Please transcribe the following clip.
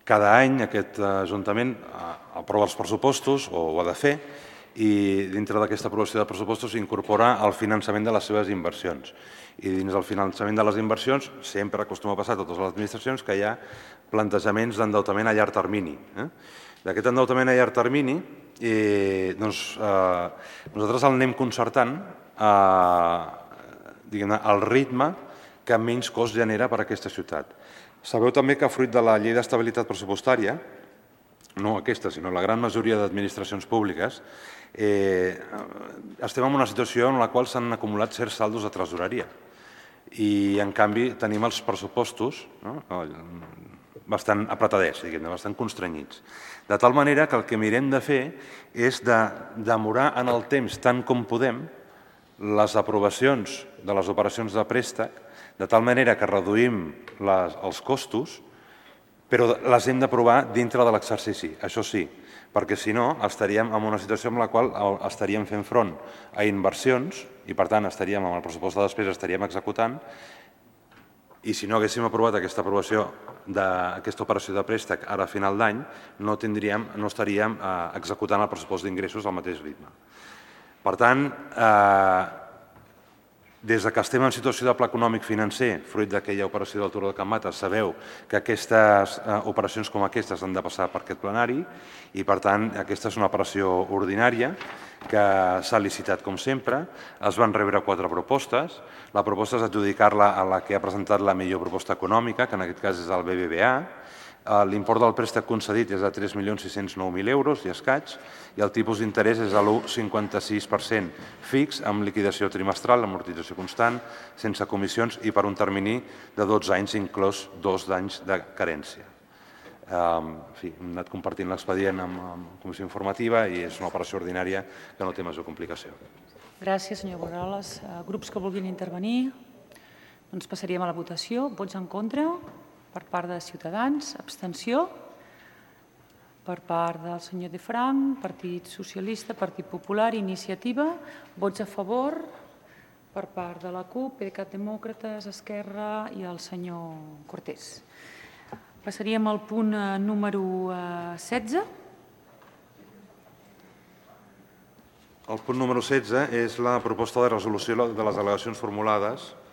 Cada any aquest Ajuntament aprova els pressupostos, o ho ha de fer, i dintre d'aquesta aprovació de pressupostos s'incorpora el finançament de les seves inversions. I dins del finançament de les inversions sempre acostuma a passar a totes les administracions que hi ha plantejaments d'endeutament a llarg termini. D'aquest endeutament a llarg termini nosaltres el anem concertant al ritme que menys cost genera per a aquesta ciutat. Sabeu també que fruit de la llei d'estabilitat pressupostària, no aquesta, sinó la gran majoria d'administracions públiques, estem en una situació en la qual s'han acumulat certs saldos de tresoreria i, en canvi, tenim els pressupostos bastant apretadets, bastant constrenyits. De tal manera que el que mirem de fer és de demorar en el temps tant com podem les aprovacions de les operacions de préstec, de tal manera que reduïm els costos, però les hem d'aprovar dintre de l'exercici, això sí, perquè si no estaríem en una situació en la qual estaríem fent front a inversions i, per tant, estaríem amb el pressupost de despesa, estaríem executant, i si no haguéssim aprovat aquesta operació de préstec ara a final d'any, no estaríem executant el pressupost d'ingressos al mateix ritme. Per tant, des que estem en situació de pla econòmic financer, fruit d'aquella operació del Turó de Can Mata, sabeu que aquestes operacions com aquestes han de passar per aquest plenari i, per tant, aquesta és una operació ordinària que s'ha licitat com sempre. Es van rebre 4 propostes. La proposta és adjudicar-la a la que ha presentat la millor proposta econòmica, que en aquest cas és el BBVA. L'import del préstec concedit és de 3.609.000 euros i escaig i el tipus d'interès és de l'1,56% fix amb liquidació trimestral, amortització constant, sense comissions i per un termini de 12 anys, inclòs 2 d'anys de carència. Hem anat compartint l'expedient amb la comissió informativa i és una operació ordinària que no té major complicació. Gràcies, senyor Borrales. Grups que vulguin intervenir? Doncs passaríem a la votació. Vots en contra? Per part de Ciutadans, abstenció. Per part del senyor De Frank, Partit Socialista, Partit Popular, Iniciativa. Vots a favor per part de la CUP, PDeCAT Demòcrates, Esquerra i el senyor Cortés. Passaríem al punt número 16. El punt número 16 és la proposta de resolució de les al·legacions formulades